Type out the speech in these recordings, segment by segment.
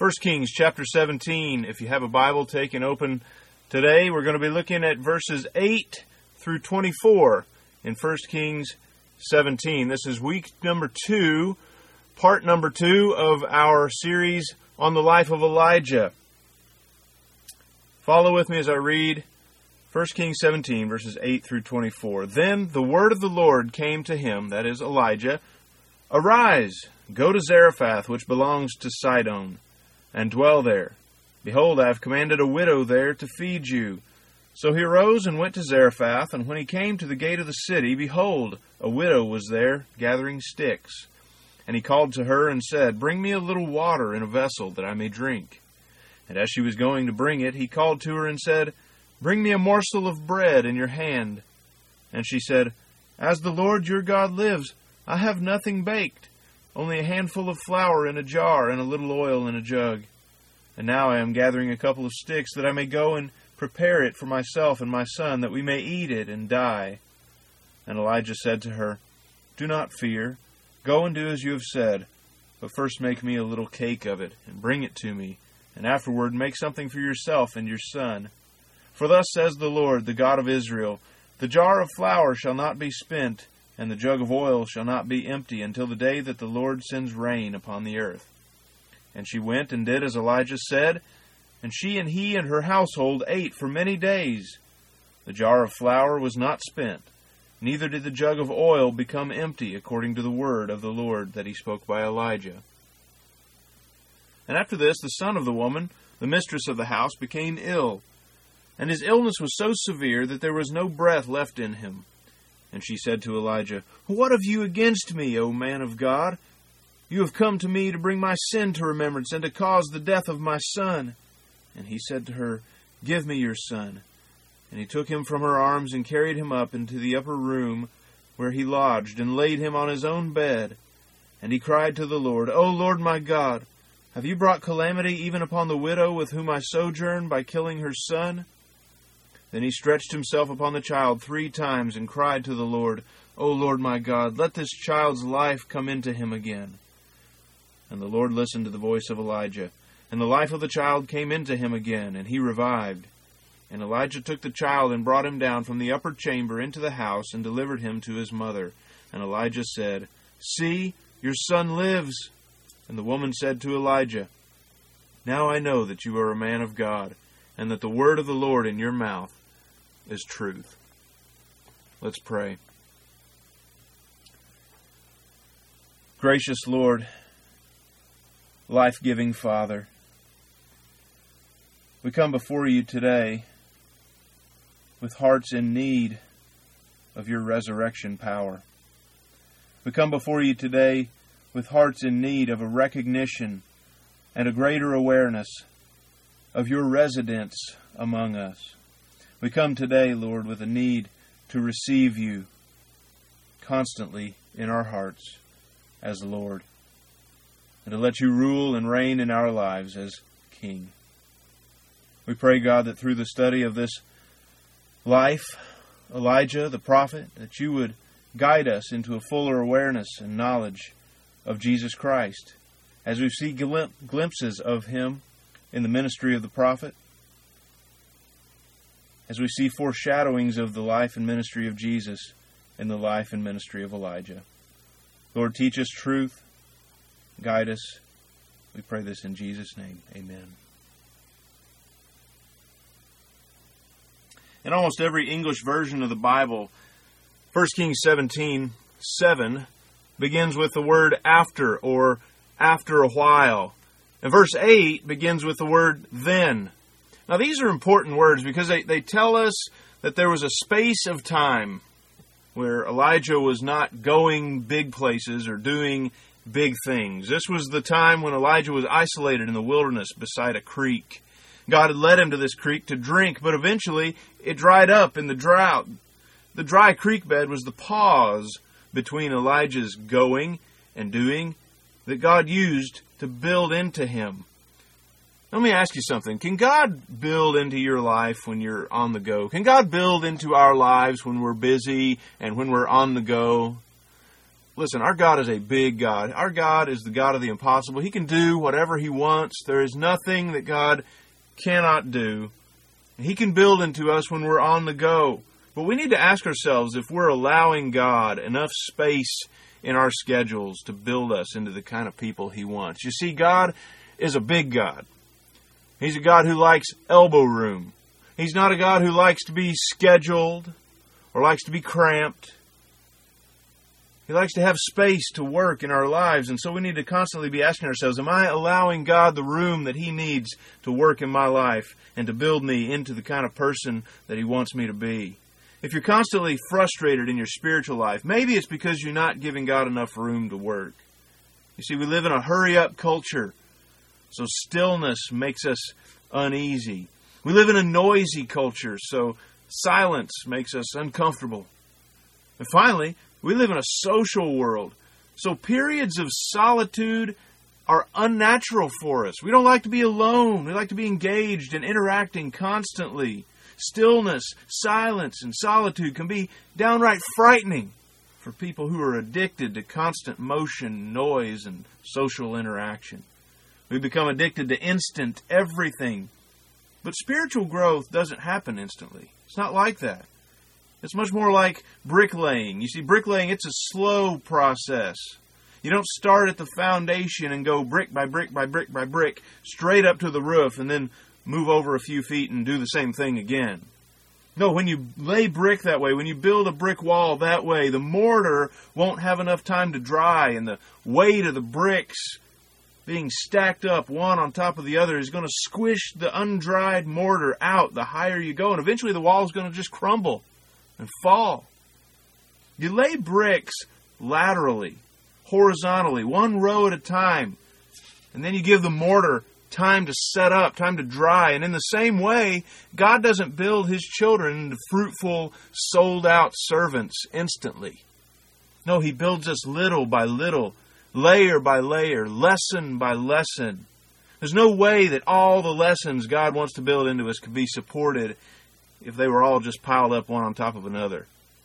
1 Kings chapter 17. If you have a Bible, take and open today. We're going to be looking at verses 8 through 24 in 1 Kings 17. This is week number 2, part number 2 of our series on the life of Elijah. Follow with me as I read 1 Kings 17, verses 8 through 24. Then the word of the Lord came to him, that is Elijah, Arise, go to Zarephath, which belongs to Sidon, and dwell there. Behold, I have commanded a widow there to feed you. So he arose and went to Zarephath, and when he came to the gate of the city, behold, a widow was there gathering sticks. And he called to her and said, Bring me a little water in a vessel, that I may drink. And as she was going to bring it, he called to her and said, Bring me a morsel of bread in your hand. And she said, As the Lord your God lives, I have nothing baked, only a handful of flour in a jar and a little oil in a jug. And now I am gathering a couple of sticks, that I may go and prepare it for myself and my son, that we may eat it and die. And Elijah said to her, Do not fear. Go and do as you have said. But first make me a little cake of it, and bring it to me. And afterward make something for yourself and your son. For thus says the Lord, the God of Israel, The jar of flour shall not be spent, and the jug of oil shall not be empty, until the day that the Lord sends rain upon the earth. And she went and did as Elijah said, and she and he and her household ate for many days. The jar of flour was not spent, neither did the jug of oil become empty, according to the word of the Lord that he spoke by Elijah. And after this, the son of the woman, the mistress of the house, became ill, and his illness was so severe that there was no breath left in him. And she said to Elijah, What have you against me, O man of God? You have come to me to bring my sin to remembrance, and to cause the death of my son. And he said to her, Give me your son. And he took him from her arms, and carried him up into the upper room, where he lodged, and laid him on his own bed. And he cried to the Lord, O Lord my God, have you brought calamity even upon the widow with whom I sojourn, by killing her son? Then he stretched himself upon the child 3 times, and cried to the Lord, O Lord my God, let this child's life come into him again. And the Lord listened to the voice of Elijah, and the life of the child came into him again, and he revived. And Elijah took the child, and brought him down from the upper chamber into the house, and delivered him to his mother. And Elijah said, See, your son lives. And the woman said to Elijah, Now I know that you are a man of God, and that the word of the Lord in your mouth is truth. Let's pray. Gracious Lord, life-giving Father, we come before you today with hearts in need of your resurrection power. We come before you today with hearts in need of a recognition and a greater awareness of your residence among us. We come today, Lord, with a need to receive you constantly in our hearts as Lord, and to let you rule and reign in our lives as King. We pray, God, that through the study of this life, Elijah, the prophet, that you would guide us into a fuller awareness and knowledge of Jesus Christ, as we see glimpses of him in the ministry of the prophet, as we see foreshadowings of the life and ministry of Jesus in the life and ministry of Elijah. Lord, teach us truth. Guide us. We pray this in Jesus' name. Amen. In almost every English version of the Bible, 1 Kings 17:7 begins with the word after, or after a while. And verse 8 begins with the word then. Now, these are important words because they tell us that there was a space of time where Elijah was not going big places or doing big things. This was the time when Elijah was isolated in the wilderness beside a creek. God had led him to this creek to drink, but eventually it dried up in the drought. The dry creek bed was the pause between Elijah's going and doing that God used to build into him. Let me ask you something. Can God build into your life when you're on the go? Can God build into our lives when we're busy and when we're on the go? Listen, our God is a big God. Our God is the God of the impossible. He can do whatever He wants. There is nothing that God cannot do. He can build into us when we're on the go. But we need to ask ourselves if we're allowing God enough space in our schedules to build us into the kind of people He wants. You see, God is a big God. He's a God who likes elbow room. He's not a God who likes to be scheduled or likes to be cramped. He likes to have space to work in our lives, and so we need to constantly be asking ourselves, am I allowing God the room that He needs to work in my life and to build me into the kind of person that He wants me to be? If you're constantly frustrated in your spiritual life, maybe it's because you're not giving God enough room to work. You see, we live in a hurry-up culture, so stillness makes us uneasy. We live in a noisy culture, so silence makes us uncomfortable. And finally, we live in a social world, so periods of solitude are unnatural for us. We don't like to be alone. We like to be engaged and interacting constantly. Stillness, silence, and solitude can be downright frightening for people who are addicted to constant motion, noise, and social interaction. We become addicted to instant everything. But spiritual growth doesn't happen instantly. It's not like that. It's much more like bricklaying. You see, bricklaying, it's a slow process. You don't start at the foundation and go brick by brick by brick by brick straight up to the roof and then move over a few feet and do the same thing again. No, when you lay brick that way, when you build a brick wall that way, the mortar won't have enough time to dry, and the weight of the bricks being stacked up one on top of the other is going to squish the undried mortar out the higher you go, and eventually the wall is going to just crumble and fall. You lay bricks laterally, horizontally, one row at a time, and then you give the mortar time to set up, time to dry. And in the same way, God doesn't build His children into fruitful, sold-out servants instantly. No, He builds us little by little, layer by layer, lesson by lesson. There's no way that all the lessons God wants to build into us could be supported if they were all just piled up one on top of another.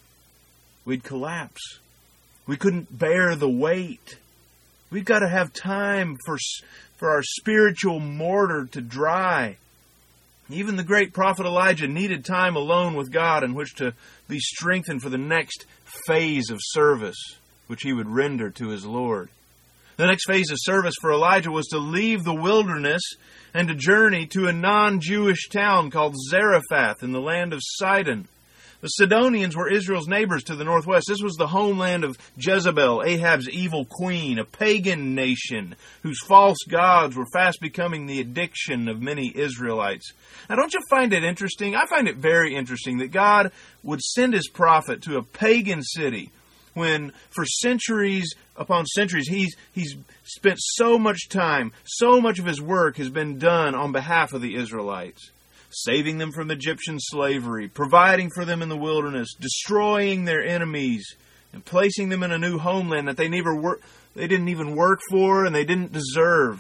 We'd collapse. We couldn't bear the weight. We've got to have time for our spiritual mortar to dry. Even the great prophet Elijah needed time alone with God in which to be strengthened for the next phase of service, which he would render to his Lord. The next phase of service for Elijah was to leave the wilderness and to journey to a non-Jewish town called Zarephath in the land of Sidon. The Sidonians were Israel's neighbors to the northwest. This was the homeland of Jezebel, Ahab's evil queen, a pagan nation whose false gods were fast becoming the addiction of many Israelites. Now, don't you find it interesting? I find it very interesting that God would send His prophet to a pagan city when for centuries upon centuries he's spent so much time, so much of His work has been done on behalf of the Israelites. Saving them from Egyptian slavery, providing for them in the wilderness, destroying their enemies, and placing them in a new homeland that they didn't even work for and they didn't deserve.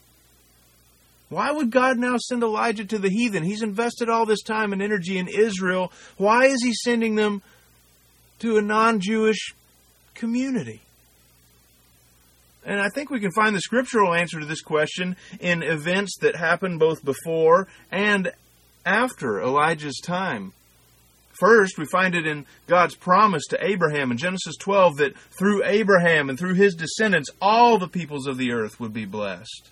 Why would God now send Elijah to the heathen? He's invested all this time and energy in Israel. Why is He sending them to a non-Jewish community? And I think we can find the scriptural answer to this question in events that happened both before and after Elijah's time. First, we find it in God's promise to Abraham in Genesis 12 that through Abraham and through his descendants, all the peoples of the earth would be blessed.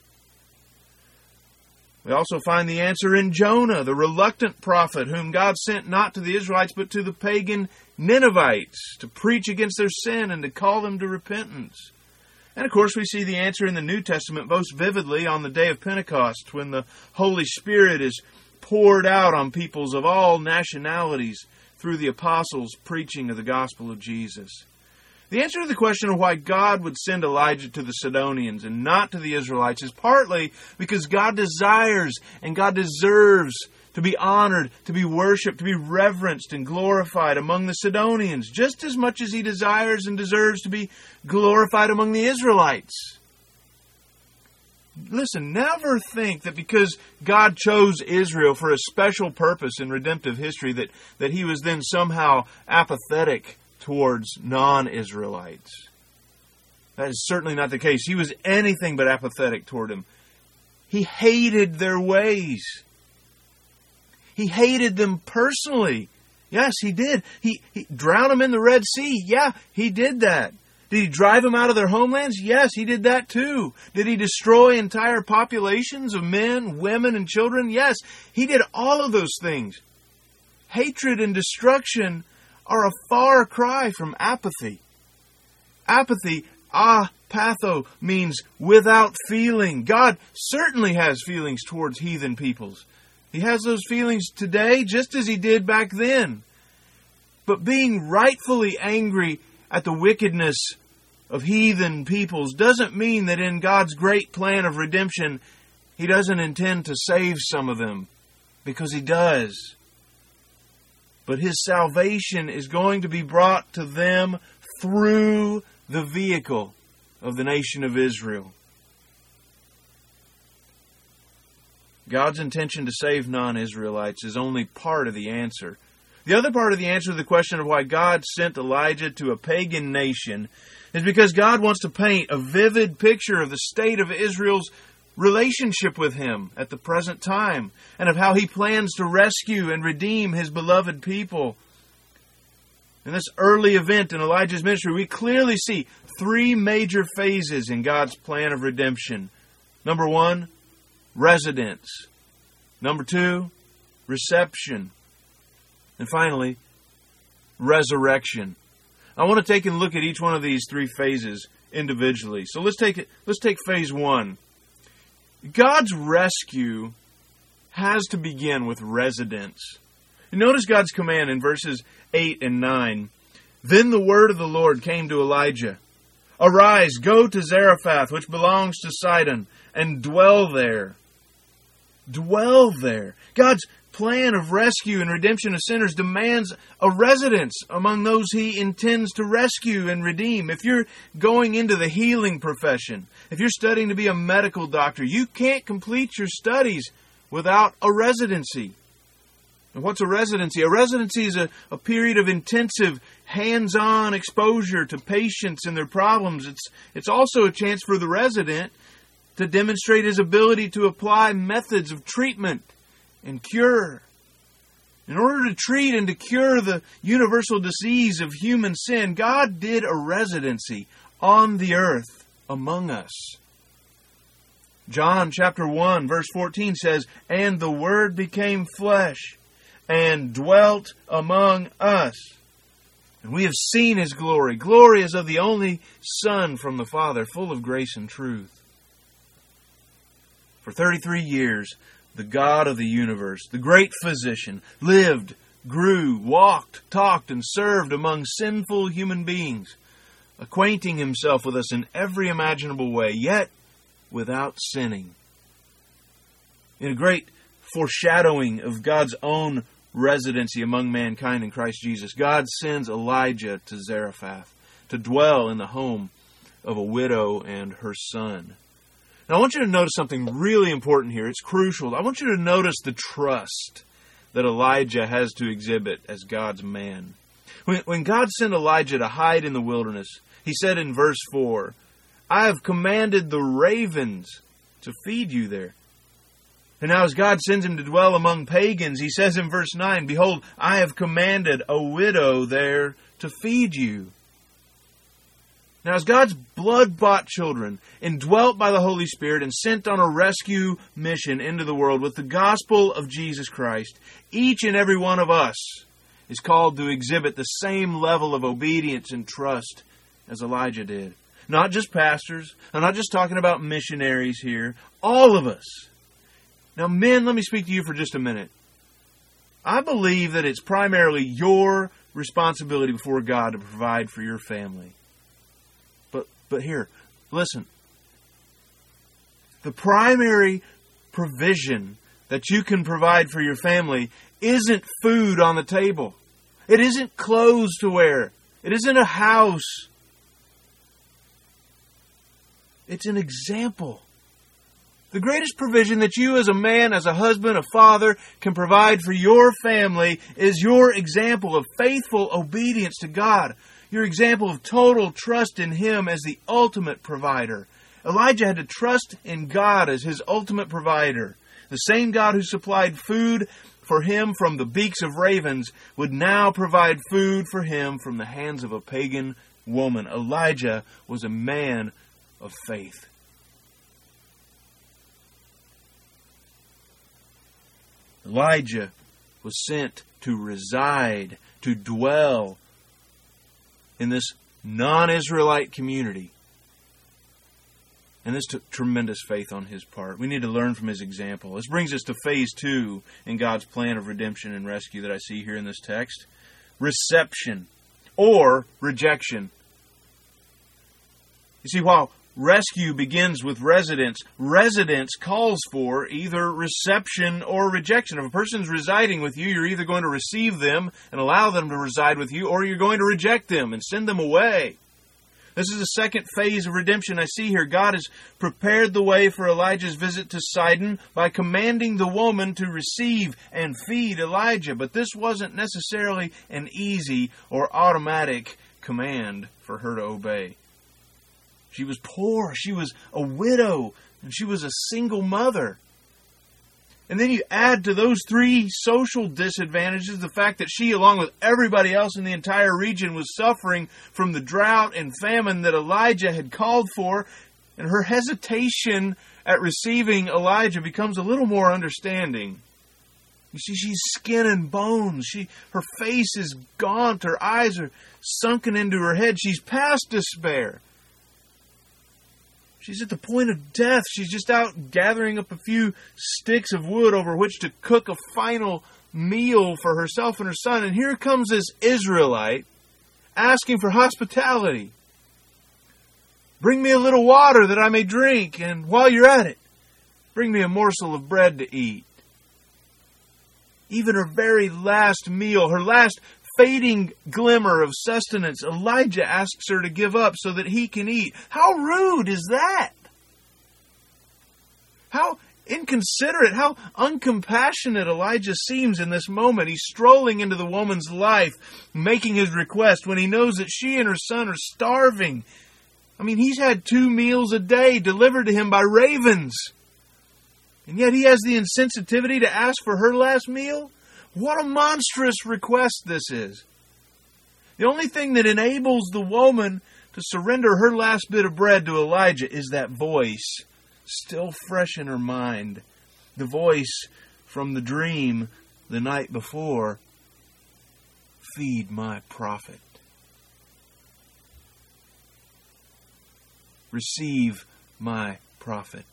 We also find the answer in Jonah, the reluctant prophet whom God sent not to the Israelites but to the pagan Ninevites to preach against their sin and to call them to repentance. And of course, we see the answer in the New Testament most vividly on the day of Pentecost when the Holy Spirit is poured out on peoples of all nationalities through the apostles' preaching of the gospel of Jesus. The answer to the question of why God would send Elijah to the Sidonians and not to the Israelites is partly because God desires and God deserves to be honored, to be worshipped, to be reverenced and glorified among the Sidonians, just as much as He desires and deserves to be glorified among the Israelites. Listen, never think that because God chose Israel for a special purpose in redemptive history that He was then somehow apathetic towards non-Israelites. That is certainly not the case. He was anything but apathetic toward him. He hated their ways. He hated them personally. Yes, he did. He drowned them in the Red Sea. Yeah, he did that. Did he drive them out of their homelands? Yes, he did that too. Did he destroy entire populations of men, women, and children? Yes, he did all of those things. Hatred and destruction are a far cry from apathy. Apathy, apatho, means without feeling. God certainly has feelings towards heathen peoples. He has those feelings today just as he did back then. But being rightfully angry at the wickedness of heathen peoples doesn't mean that in God's great plan of redemption, He doesn't intend to save some of them, because He does. But His salvation is going to be brought to them through the vehicle of the nation of Israel. God's intention to save non-Israelites is only part of the answer. The other part of the answer to the question of why God sent Elijah to a pagan nation is because God wants to paint a vivid picture of the state of Israel's relationship with Him at the present time, and of how He plans to rescue and redeem His beloved people. In this early event in Elijah's ministry, we clearly see three major phases in God's plan of redemption. Number one, residence. Number two, reception. And finally, resurrection. I want to take a look at each one of these three phases individually. So let's take phase one. God's rescue has to begin with residence. And notice God's command in verses 8 and 9. Then the word of the Lord came to Elijah. Arise, go to Zarephath, which belongs to Sidon, and dwell there. Dwell there. God's plan of rescue and redemption of sinners demands a residence among those He intends to rescue and redeem. If you're going into the healing profession, if you're studying to be a medical doctor, you can't complete your studies without a residency. And what's a residency? A residency is a period of intensive, hands-on exposure to patients and their problems. It's also a chance for the resident to demonstrate his ability to apply methods of treatment and cure. In order to treat and to cure the universal disease of human sin, God did a residency on the earth among us. John chapter 1 verse 14 says, "And the Word became flesh and dwelt among us. And we have seen His glory. Glory as of the only Son from the Father, full of grace and truth." For 33 years, the God of the universe, the great physician, lived, grew, walked, talked, and served among sinful human beings, acquainting Himself with us in every imaginable way, yet without sinning. In a great foreshadowing of God's own residency among mankind in Christ Jesus, God sends Elijah to Zarephath to dwell in the home of a widow and her son. Now I want you to notice something really important here. It's crucial. I want you to notice the trust that Elijah has to exhibit as God's man. When God sent Elijah to hide in the wilderness, He said in verse 4, "I have commanded the ravens to feed you there." And now as God sends him to dwell among pagans, He says in verse 9, "Behold, I have commanded a widow there to feed you." Now as God's blood-bought children, indwelt by the Holy Spirit and sent on a rescue mission into the world with the gospel of Jesus Christ, each and every one of us is called to exhibit the same level of obedience and trust as Elijah did. Not just pastors. I'm not just talking about missionaries here. All of us. Now, men, let me speak to you for just a minute. I believe that it's primarily your responsibility before God to provide for your family. But here, listen. The primary provision that you can provide for your family isn't food on the table. It isn't clothes to wear. It isn't a house. It's an example. The greatest provision that you as a man, as a husband, a father, can provide for your family is your example of faithful obedience to God. your example of total trust in Him as the ultimate provider. Elijah had to trust in God as his ultimate provider. The same God who supplied food for him from the beaks of ravens would now provide food for him from the hands of a pagan woman. Elijah was a man of faith. Elijah was sent to reside, to dwell in this non-Israelite community. And this took tremendous faith on his part. We need to learn from his example. This brings us to phase 2 in God's plan of redemption and rescue that I see here in this text. Reception or rejection. You see, while rescue begins with residence calls for either reception or rejection. If a person's residing with you, you're either going to receive them and allow them to reside with you, or you're going to reject them and send them away. This is the second phase of redemption I see here. God has prepared the way for Elijah's visit to Sidon by commanding the woman to receive and feed Elijah. But this wasn't necessarily an easy or automatic command for her to obey. She was poor, she was a widow, and she was a single mother. And then you add to those 3 social disadvantages the fact that she, along with everybody else in the entire region, was suffering from the drought and famine that Elijah had called for, and her hesitation at receiving Elijah becomes a little more understanding. You see, she's skin and bones. Her face is gaunt. Her eyes are sunken into her head. She's past despair. She's at the point of death. She's just out gathering up a few sticks of wood over which to cook a final meal for herself and her son. And here comes this Israelite asking for hospitality. Bring me a little water that I may drink, and while you're at it, bring me a morsel of bread to eat. Even her very last meal, her last fading glimmer of sustenance, Elijah asks her to give up so that he can eat. How rude is that? How inconsiderate, how uncompassionate Elijah seems in this moment. He's strolling into the woman's life, making his request when he knows that she and her son are starving. I mean, he's had 2 meals a day delivered to him by ravens. And yet he has the insensitivity to ask for her last meal? What a monstrous request this is. The only thing that enables the woman to surrender her last bit of bread to Elijah is that voice, still fresh in her mind. The voice from the dream the night before. Feed my prophet. Receive my prophet.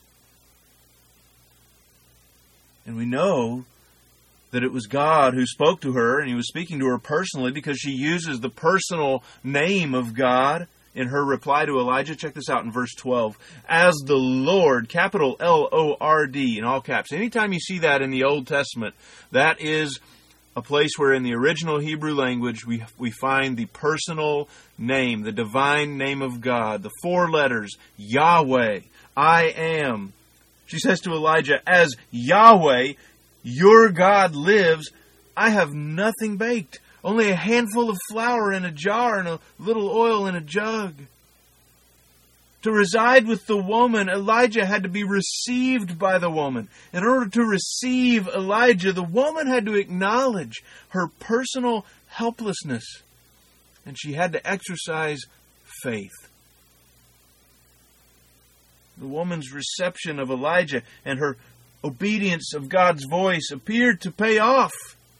And we know that it was God who spoke to her, and He was speaking to her personally because she uses the personal name of God in her reply to Elijah. Check this out in verse 12. As the Lord, capital L-O-R-D in all caps. Anytime you see that in the Old Testament, that is a place where in the original Hebrew language we find the personal name, the divine name of God, the 4 letters, Yahweh, I am. She says to Elijah, as Yahweh, your God lives, I have nothing baked, only a handful of flour in a jar and a little oil in a jug. To reside with the woman, Elijah had to be received by the woman. In order to receive Elijah, the woman had to acknowledge her personal helplessness, and she had to exercise faith. The woman's reception of Elijah and her obedience of God's voice appeared to pay off.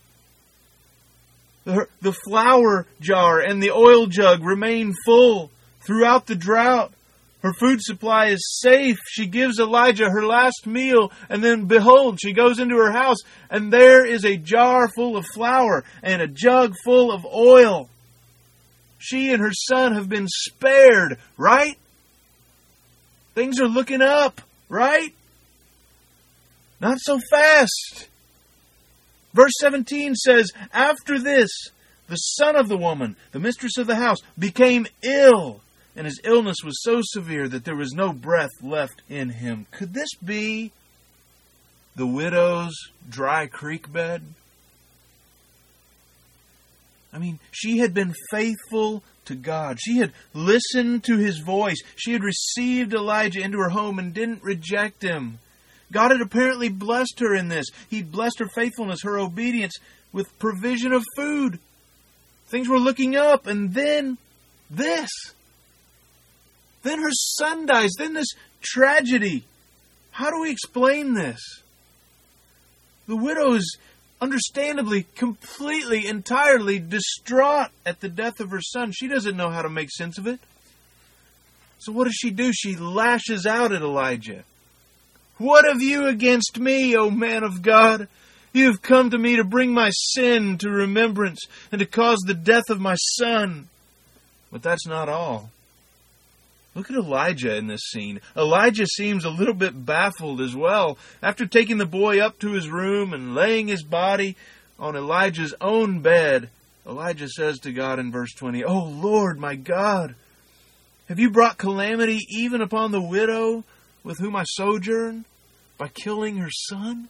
The flour jar and the oil jug remain full throughout the drought. Her food supply is safe. She gives Elijah her last meal, and then behold, she goes into her house, and there is a jar full of flour and a jug full of oil. She and her son have been spared, right? Things are looking up, right? Not so fast. Verse 17 says, after this, the son of the woman, the mistress of the house, became ill, and his illness was so severe that there was no breath left in him. Could this be the widow's dry creek bed? I mean, she had been faithful to God. She had listened to His voice. She had received Elijah into her home and didn't reject him. God had apparently blessed her in this. He'd blessed her faithfulness, her obedience, with provision of food. Things were looking up, and then this. Then her son dies. Then this tragedy. How do we explain this? The widow is understandably, completely, entirely distraught at the death of her son. She doesn't know how to make sense of it. So what does she do? She lashes out at Elijah. What have you against me, O man of God? You have come to me to bring my sin to remembrance and to cause the death of my son. But that's not all. Look at Elijah in this scene. Elijah seems a little bit baffled as well. After taking the boy up to his room and laying his body on Elijah's own bed, Elijah says to God in verse 20, "O Lord, my God, have you brought calamity even upon the widow with whom I sojourn by killing her son?"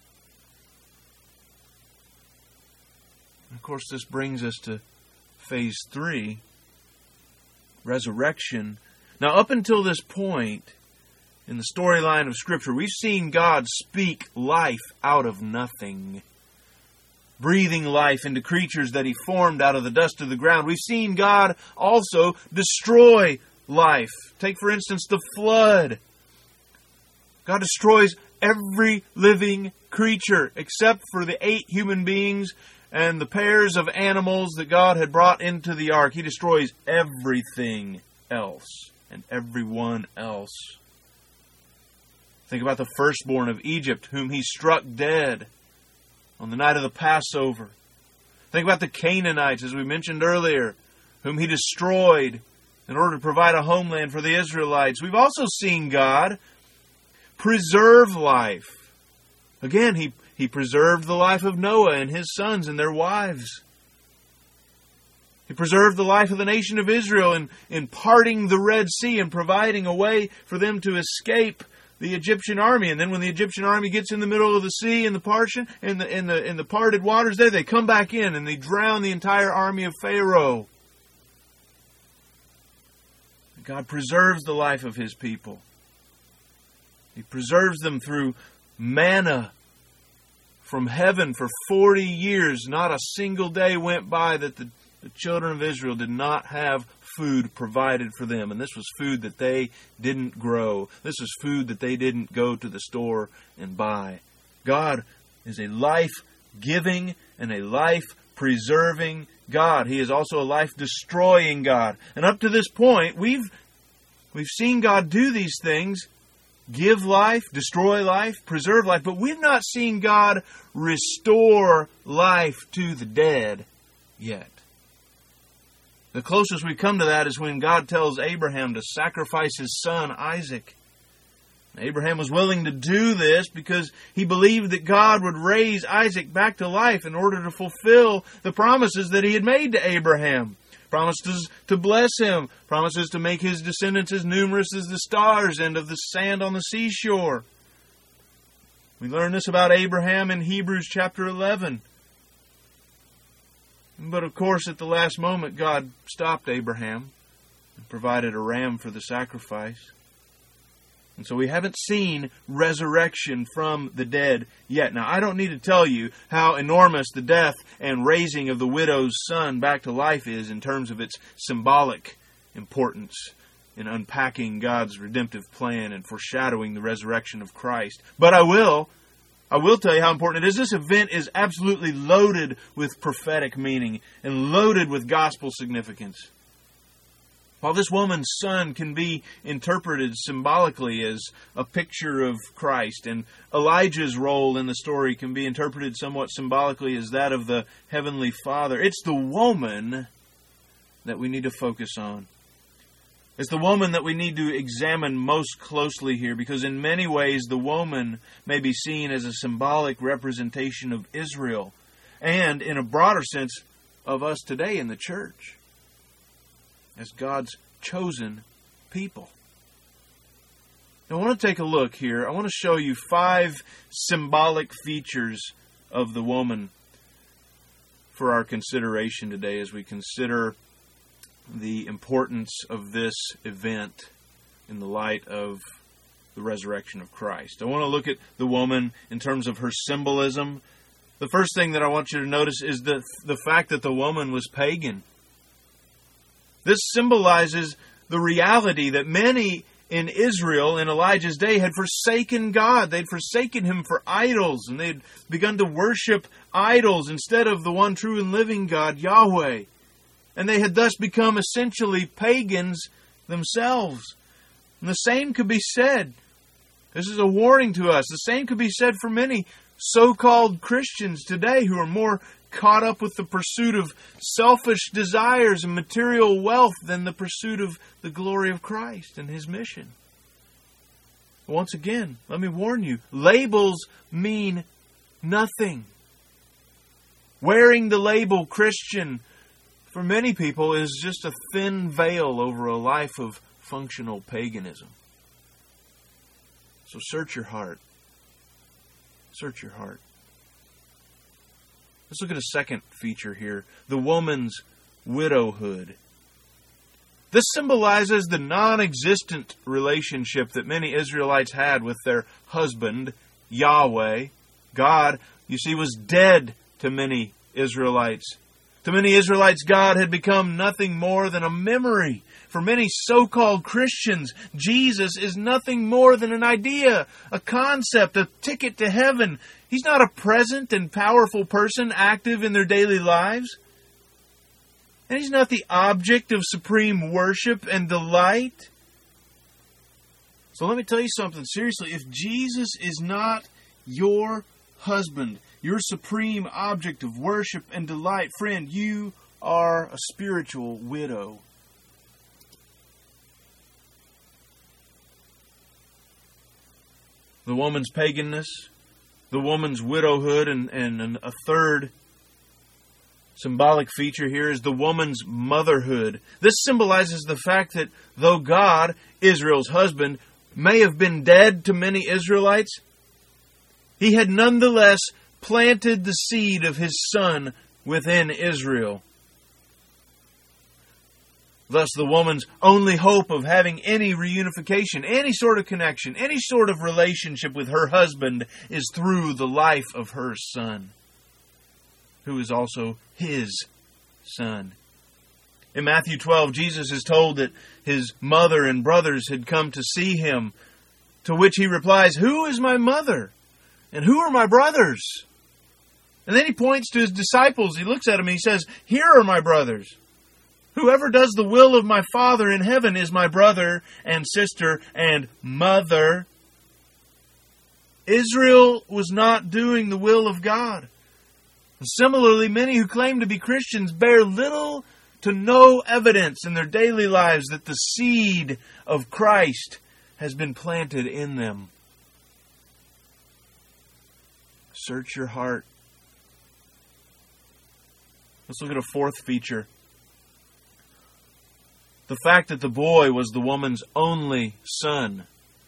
And of course, this brings us to phase 3, resurrection. Now, up until this point in the storyline of Scripture, we've seen God speak life out of nothing, breathing life into creatures that He formed out of the dust of the ground. We've seen God also destroy life. Take, for instance, the flood. God destroys every living creature except for the 8 human beings and the pairs of animals that God had brought into the ark. He destroys everything else and everyone else. Think about the firstborn of Egypt, whom He struck dead on the night of the Passover. Think about the Canaanites, as we mentioned earlier, whom He destroyed in order to provide a homeland for the Israelites. We've also seen God preserve life. Again, He preserved the life of Noah and his sons and their wives. He preserved the life of the nation of Israel in parting the Red Sea and providing a way for them to escape the Egyptian army. And then when the Egyptian army gets in the middle of the sea in the parted waters there, they come back in and they drown the entire army of Pharaoh. God preserves the life of His people. He preserves them through manna from heaven for 40 years. Not a single day went by that the children of Israel did not have food provided for them. And this was food that they didn't grow. This was food that they didn't go to the store and buy. God is a life-giving and a life-preserving God. He is also a life-destroying God. And up to this point, we've seen God do these things: give life, destroy life, preserve life. But we've not seen God restore life to the dead yet. The closest we come to that is when God tells Abraham to sacrifice his son Isaac. Abraham was willing to do this because he believed that God would raise Isaac back to life in order to fulfill the promises that He had made to Abraham. Promises to bless him, promises to make his descendants as numerous as the stars and of the sand on the seashore. We learn this about Abraham in Hebrews chapter 11. But of course, at the last moment, God stopped Abraham and provided a ram for the sacrifice. And so we haven't seen resurrection from the dead yet. Now, I don't need to tell you how enormous the death and raising of the widow's son back to life is in terms of its symbolic importance in unpacking God's redemptive plan and foreshadowing the resurrection of Christ. But I will tell you how important it is. This event is absolutely loaded with prophetic meaning and loaded with gospel significance. While this woman's son can be interpreted symbolically as a picture of Christ, and Elijah's role in the story can be interpreted somewhat symbolically as that of the Heavenly Father, it's the woman that we need to focus on. It's the woman that we need to examine most closely here, because in many ways the woman may be seen as a symbolic representation of Israel, and in a broader sense of us today in the church, as God's chosen people. Now, I want to take a look here. I want to show you 5 symbolic features of the woman. for our consideration today as we consider the importance of this event in the light of the resurrection of Christ. I want to look at the woman in terms of her symbolism. The first thing that I want you to notice is the fact that the woman was pagan. This symbolizes the reality that many in Israel in Elijah's day had forsaken God. They'd forsaken Him for idols, and they'd begun to worship idols instead of the one true and living God, Yahweh. And they had thus become essentially pagans themselves. And the same could be said. This is a warning to us. The same could be said for many so-called Christians today who are more caught up with the pursuit of selfish desires and material wealth than the pursuit of the glory of Christ and His mission. Once again, let me warn you, labels mean nothing. Wearing the label Christian for many people is just a thin veil over a life of functional paganism. So search your heart. Search your heart. Let's look at a second feature here. The woman's widowhood. This symbolizes the non-existent relationship that many Israelites had with their husband, Yahweh. God, you see, was dead to many Israelites. To many Israelites, God had become nothing more than a memory. For many so-called Christians, Jesus is nothing more than an idea, a concept, a ticket to heaven. He's not a present and powerful person active in their daily lives. And He's not the object of supreme worship and delight. So let me tell you something seriously. If Jesus is not your husband, your supreme object of worship and delight, friend, you are a spiritual widow. The woman's paganness, the woman's widowhood, and a third symbolic feature here is the woman's motherhood. This symbolizes the fact that though God, Israel's husband, may have been dead to many Israelites, He had nonetheless planted the seed of His Son within Israel. Thus, the woman's only hope of having any reunification, any sort of connection, any sort of relationship with her husband is through the life of her Son, who is also His Son. In Matthew 12, Jesus is told that His mother and brothers had come to see Him, to which He replies, "Who is my mother? And who are my brothers?" And then He points to His disciples. He looks at them and He says, "Here are my brothers. Whoever does the will of my Father in heaven is my brother and sister and mother." Israel was not doing the will of God. Similarly, many who claim to be Christians bear little to no evidence in their daily lives that the seed of Christ has been planted in them. Search your heart. Let's look at a fourth feature. The fact that the boy was the woman's only son.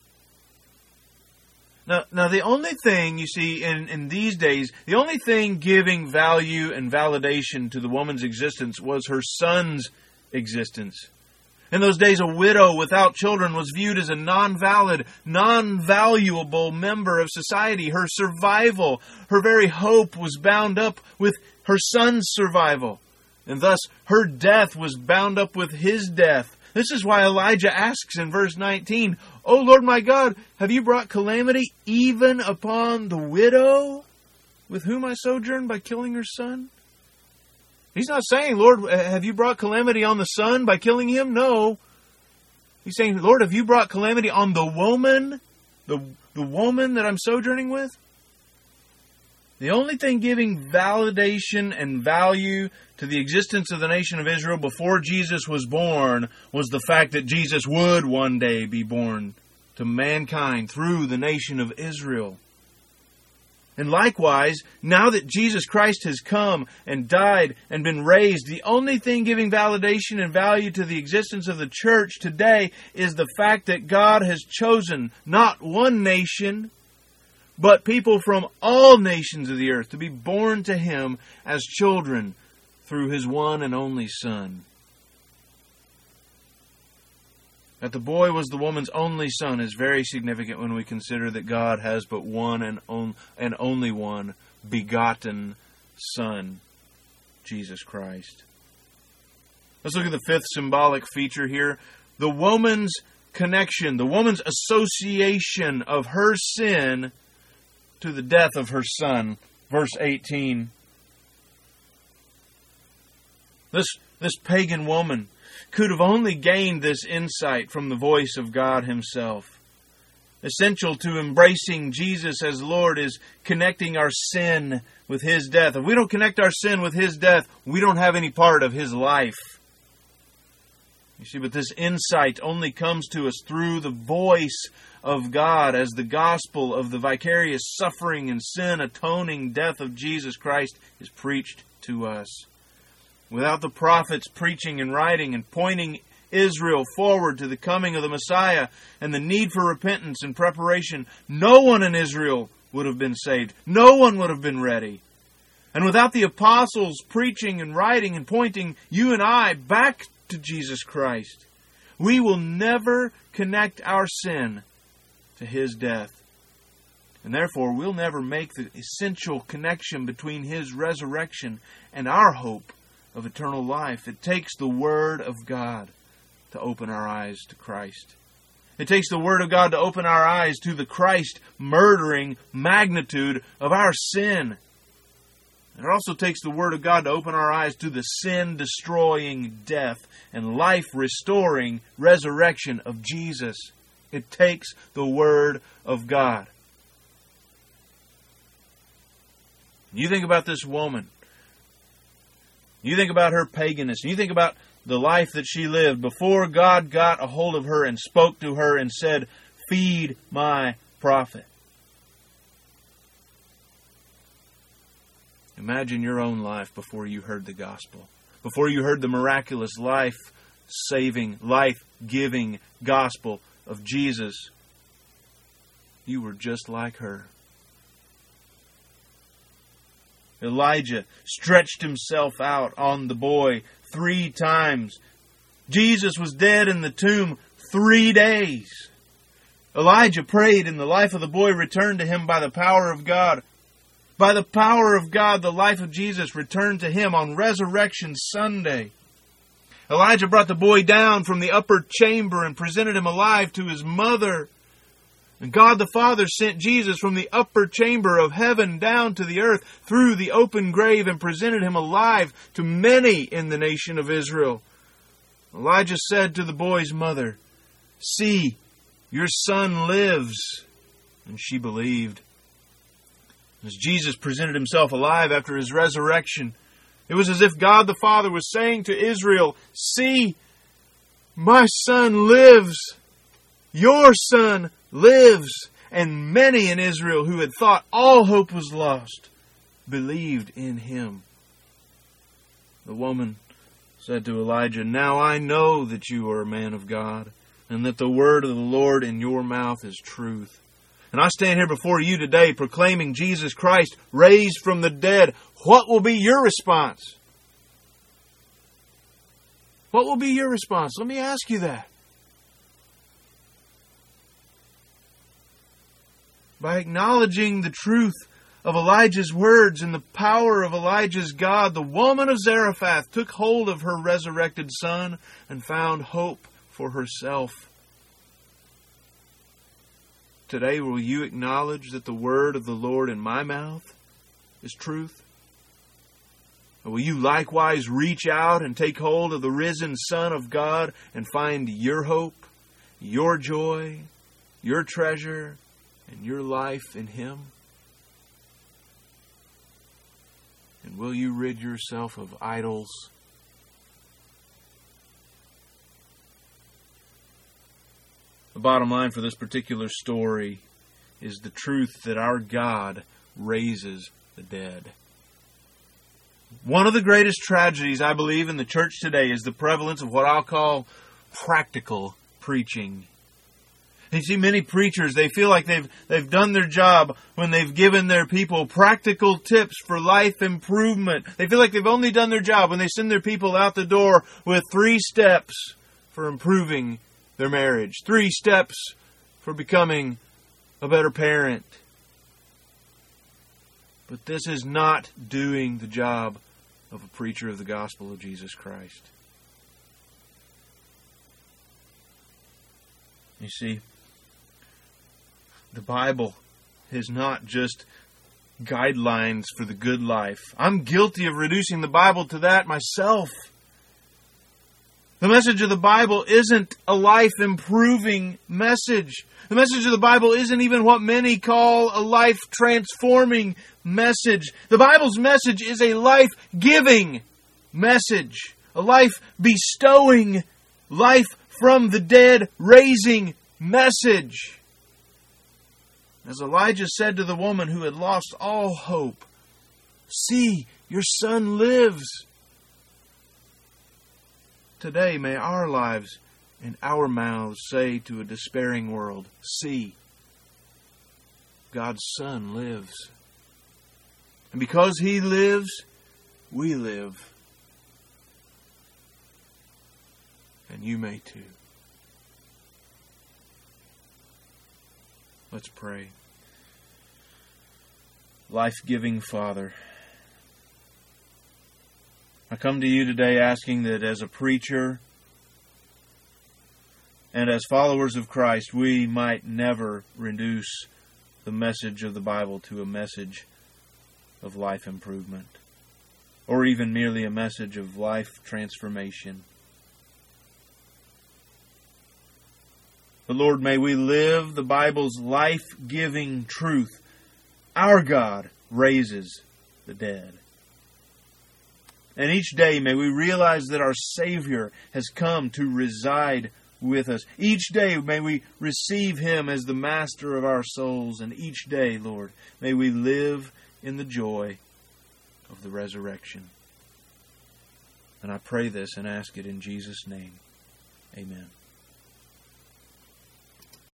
Now the only thing, you see, in these days, the only thing giving value and validation to the woman's existence was her son's existence. In those days, a widow without children was viewed as a non-valid, non-valuable member of society. Her survival, her very hope was bound up with her son's survival. And thus, her death was bound up with his death. This is why Elijah asks in verse 19, "O Lord my God, have you brought calamity even upon the widow with whom I sojourn by killing her son?" He's not saying, "Lord, have you brought calamity on the son by killing him?" No. He's saying, "Lord, have you brought calamity on the woman, the woman that I'm sojourning with?" The only thing giving validation and value to the existence of the nation of Israel before Jesus was born was the fact that Jesus would one day be born to mankind through the nation of Israel. And likewise, now that Jesus Christ has come and died and been raised, the only thing giving validation and value to the existence of the church today is the fact that God has chosen not one nation, but people from all nations of the earth to be born to Him as children through His one and only Son. That the boy was the woman's only son is very significant when we consider that God has but one and only one begotten Son, Jesus Christ. Let's look at the fifth symbolic feature here. The woman's connection, the woman's association of her sin to the death of her son. Verse 18. This pagan woman could have only gained this insight from the voice of God Himself. Essential to embracing Jesus as Lord is connecting our sin with His death. If we don't connect our sin with His death, we don't have any part of His life. You see, but this insight only comes to us through the voice of God as the gospel of the vicarious suffering and sin atoning death of Jesus Christ is preached to us. Without the prophets preaching and writing and pointing Israel forward to the coming of the Messiah and the need for repentance and preparation, no one in Israel would have been saved. No one would have been ready. And without the apostles preaching and writing and pointing you and I back to Jesus Christ, we will never connect our sin to His death. And therefore, we'll never make the essential connection between His resurrection and our hope of eternal life. It takes the Word of God to open our eyes to Christ. It takes the Word of God to open our eyes to the Christ-murdering magnitude of our sin. It also takes the Word of God to open our eyes to the sin-destroying death and life-restoring resurrection of Jesus. It takes the Word of God. You think about this woman. You think about her paganness. You think about the life that she lived before God got a hold of her and spoke to her and said, "Feed my prophet." Imagine your own life before you heard the gospel. Before you heard the miraculous life-saving, life-giving gospel of Jesus. You were just like her. Elijah stretched himself out on the boy 3 times. Jesus was dead in the tomb 3 days. Elijah prayed and the life of the boy returned to him by the power of God. By the power of God, the life of Jesus returned to him on Resurrection Sunday. Elijah brought the boy down from the upper chamber and presented him alive to his mother. And God the Father sent Jesus from the upper chamber of heaven down to the earth through the open grave and presented him alive to many in the nation of Israel. Elijah said to the boy's mother, "See, your son lives." And she believed. As Jesus presented himself alive after his resurrection, it was as if God the Father was saying to Israel, "See, my son lives. Your son lives." And many in Israel who had thought all hope was lost believed in him. The woman said to Elijah, "Now I know that you are a man of God, and that the word of the Lord in your mouth is truth. And I stand here before you today proclaiming Jesus Christ raised from the dead." What will be your response? What will be your response? Let me ask you that. By acknowledging the truth of Elijah's words and the power of Elijah's God, the woman of Zarephath took hold of her resurrected son and found hope for herself. Today, will you acknowledge that the word of the Lord in my mouth is truth? Or will you likewise reach out and take hold of the risen Son of God and find your hope, your joy, your treasure, and your life in Him? And will you rid yourself of idols? The bottom line for this particular story is the truth that our God raises the dead. One of the greatest tragedies, I believe, in the church today is the prevalence of what I'll call practical preaching. You see, many preachers, they feel like they've done their job when they've given their people practical tips for life improvement. They feel like they've only done their job when they send their people out the door with 3 steps for improving their marriage, 3 steps for becoming a better parent. But this is not doing the job of a preacher of the gospel of Jesus Christ. You see, the Bible is not just guidelines for the good life. I'm guilty of reducing the Bible to that myself. The message of the Bible isn't a life-improving message. The message of the Bible isn't even what many call a life-transforming message. The Bible's message is a life-giving message. A life-bestowing, life-from-the-dead-raising message. As Elijah said to the woman who had lost all hope, "See, your son lives." Today, may our lives and our mouths say to a despairing world, "See, God's Son lives." And because He lives, we live. And you may too. Let's pray. Life-giving Father, I come to you today asking that as a preacher and as followers of Christ, we might never reduce the message of the Bible to a message of life improvement, or even merely a message of life transformation. But Lord, may we live the Bible's life-giving truth. Our God raises the dead. And each day may we realize that our Savior has come to reside with us. Each day may we receive Him as the Master of our souls. And each day, Lord, may we live in the joy of the resurrection. And I pray this and ask it in Jesus' name. Amen.